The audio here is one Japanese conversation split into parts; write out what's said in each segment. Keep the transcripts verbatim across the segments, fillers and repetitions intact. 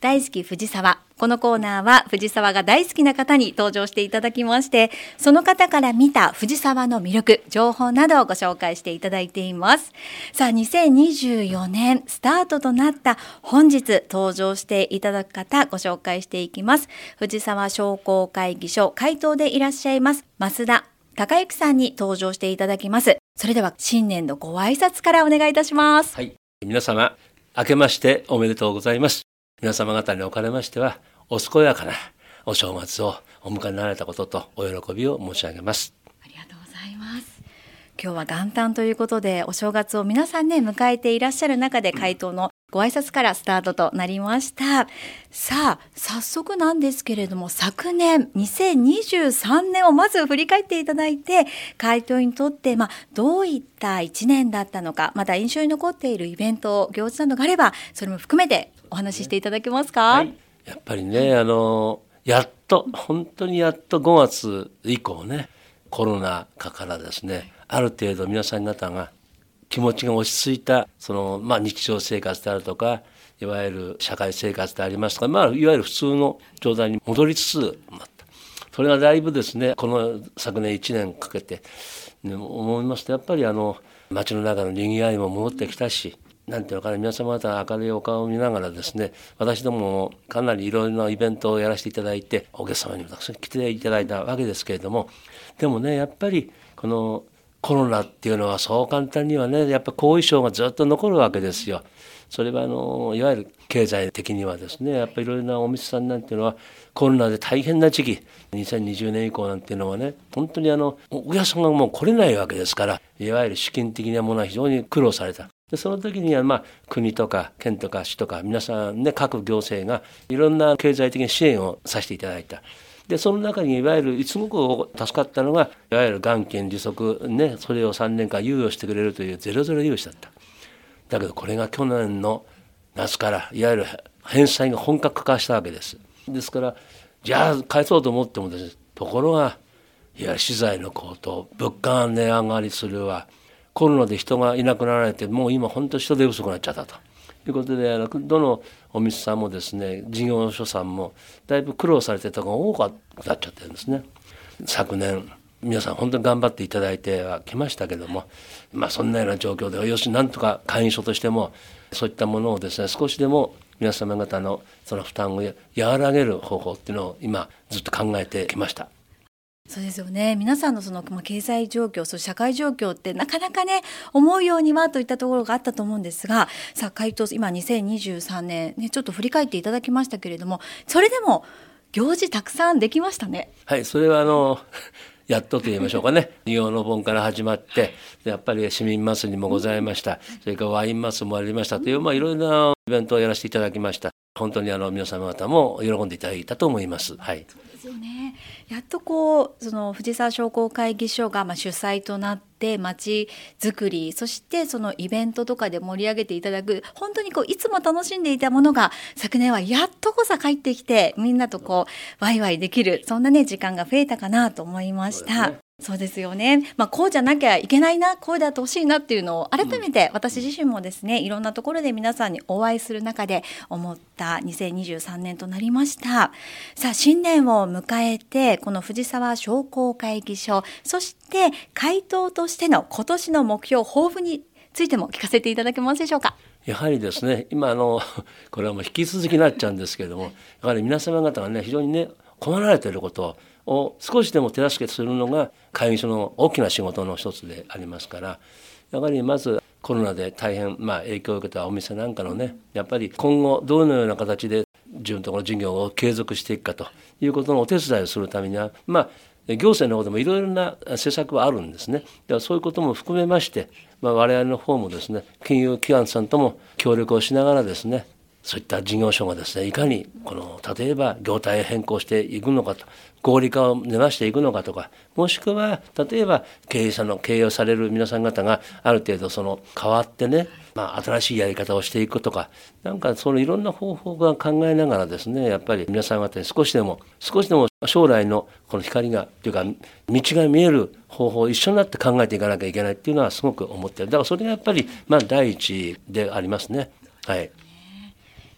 大好き藤沢。このコーナーは藤沢が大好きな方に登場していただきまして、その方から見た藤沢の魅力、情報などをご紹介していただいています。さあ、にせんにじゅうよねんスタートとなった本日登場していただく方、ご紹介していきます。藤沢商工会議所会頭でいらっしゃいます増田孝之さんに登場していただきます。それでは新年のご挨拶からお願いいたします。 はい、皆様明けましておめでとうございます。皆様方におかれましてはお健やかなお正月をお迎えになられたこととお喜びを申し上げます。 ありがとうございます。今日は元旦ということでお正月を皆さんね迎えていらっしゃる中で回答のご挨拶からスタートとなりました。さあ早速なんですけれども、昨年にせんにじゅうさんねんをまず振り返っていただいて、回答にとって、まあ、どういったいちねんだったのか、また印象に残っているイベント行事などがあればそれも含めてお話ししていただけますか。 はい、やっぱりね、あのやっと本当にやっとごがつ以降ね、コロナ禍からですね、ある程度皆さん方が気持ちが落ち着いたその、まあ、日常生活であるとかいわゆる社会生活でありますとか、まあ、いわゆる普通の状態に戻りつつなった。それがだいぶですね、この昨年いちねんかけて、ね、思いますとやっぱりあの街の中のにぎわいも戻ってきたし、なんていうのかな、皆様方の明るいお顔を見ながらですね、私どもかなりいろいろなイベントをやらせていただいて、お客様にもたくさん来ていただいたわけですけれども、でもね、やっぱりこのコロナっていうのはそう簡単にはね、やっぱ後遺症がずっと残るわけですよ。それはあのいわゆる経済的にはですね、やっぱりいろいろなお店さんなんていうのはコロナで大変な時期、にせんにじゅうねん以降なんていうのはね、本当にあのお客さんがもう来れないわけですから、いわゆる資金的なものは非常に苦労された。でその時にはまあ国とか県とか市とか皆さんね、各行政がいろんな経済的な支援をさせていただいた。でその中にいわゆるすごく助かったのがいわゆる元金利息ね、それをさんねんかん猶予してくれるというゼロゼロ融資だった。だけどこれが去年の夏からいわゆる返済が本格化したわけです。ですからじゃあ返そうと思ってもですね、ところがいわゆる資材の高騰、物価が値上がりするわ、コロナで人がいなくなられて、もう今本当に人手不足になっちゃったということで、どのお店さんもですね、事業所さんもだいぶ苦労されてたのが多くなっちゃってるんですね。昨年皆さん本当に頑張っていただいてはきましたけども、まあそんなような状況でよしなんとか会員所としてもそういったものをですね、少しでも皆様方のその負担を和らげる方法っていうのを今ずっと考えてきました。 そうですよね。皆さんのその経済状況、そ社会状況ってなかなかね、思うようにはといったところがあったと思うんですが、さあ回答今にせんにじゅうさんねん、ね、ちょっと振り返っていただきましたけれども、それでも行事たくさんできましたね。 はい、それはあのやっとと言いましょうかね、仁王の盆から始まってやっぱり市民祭りもございました、それからワイン祭りもありましたという、まあ、いろいろなイベントをやらせていただきました。本当にあの皆様方も喜んでいただいたと思います。はい、 そうですよね。やっとこうその藤沢商工会議所がまあ主催となって街づくり、そしてそのイベントとかで盛り上げていただく、本当にこういつも楽しんでいたものが昨年はやっとこそ帰ってきて、みんなとこうワイワイできる、そんなね時間が増えたかなと思いました。そうですよね。まあ、こうじゃなきゃいけないな、こうであってほしいなっていうのを改めて私自身もですね、いろんなところで皆さんにお会いする中で思ったにせんにじゅうさんねんとなりました。さあ新年を迎えて、この藤沢商工会議所、そして会頭としての今年の目標抱負についても聞かせていただけますでしょうか。 やはりですね、今あのこれはもう引き続きになっちゃうんですけれども、やはり皆様方がね非常にね困られていることを少しでも手助けするのが会議所の大きな仕事の一つでありますから、やはりまずコロナで大変まあ影響を受けたお店なんかのね、やっぱり今後どのような形で自分のところの事業を継続していくかということのお手伝いをするためには、まあ行政の方でもいろいろな施策はあるんですね。ではそういうことも含めまして、まあ、我々の方もですね、金融機関さんとも協力をしながらですね、そういった事業所がですね、いかにこの例えば業態変更していくのかと、合理化を目指していくのかとか、もしくは例えば経営者の経営をされる皆さん方がある程度その変わってね、まあ、新しいやり方をしていくとか、なんかそのいろんな方法が考えながらですね、やっぱり皆さん方に少しでも少しでも将来のこの光がというか道が見える方法を一緒になって考えていかなきゃいけないっていうのはすごく思ってる。だからそれがやっぱりまあ第一でありますね。はい。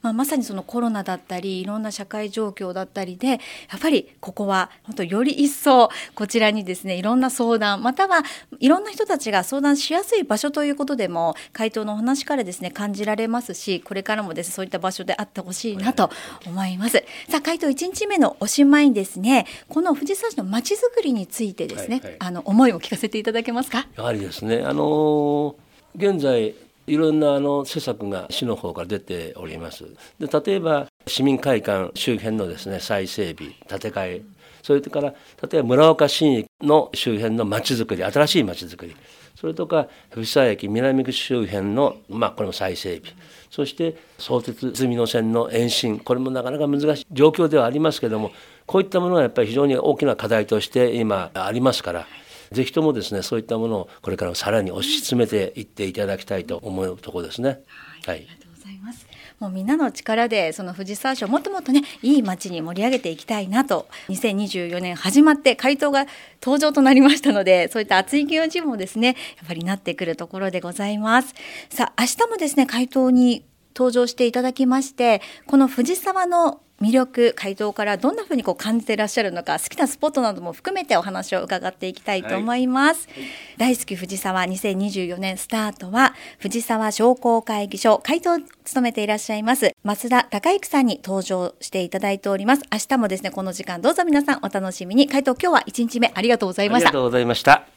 まあ、まさにそのコロナだったりいろんな社会状況だったりでやっぱりここは本当より一層こちらにですねいろんな相談またはいろんな人たちが相談しやすい場所ということでも回答のお話からですね感じられますし、これからもですねそういった場所であってほしいなと思います。さあ回答いちにちめのおしまいにですね、この藤沢市のまちづくりについてですね、はいはい、あの思いを聞かせていただけますか。 やはりですね、あのー、現在いろんなあの施策が市の方から出ております。で例えば市民会館周辺のですね再整備建て替え、それから例えば村岡新駅の周辺のまちづくり、新しいまちづくり、それとか藤沢駅南口周辺の、まあ、これも再整備、そして相鉄住野線の延伸、これもなかなか難しい状況ではありますけれども、こういったものはやっぱり非常に大きな課題として今ありますから、ぜひともですねそういったものをこれからもさらに推し進めていっていただきたいと思うところですね。 はい、ありがとうございます。もうみんなの力でその藤沢市をもっともっとねいい街に盛り上げていきたいなと、にせんにじゅうよねん始まって回答が登場となりましたので、そういった熱い気持ちもですねやっぱりなってくるところでございます。さあ明日もですね回答に登場していただきまして、この藤沢の魅力、回答からどんなふうにこう感じていらっしゃるのか、好きなスポットなども含めてお話を伺っていきたいと思います、はいはい、大好き藤沢にせんにじゅうよねんスタートは藤沢商工会議所回答を務めていらっしゃいます増田孝之さんに登場していただいております。明日もですねこの時間どうぞ皆さんお楽しみに。回答今日はいちにちめありがとうございました。 ありがとうございました。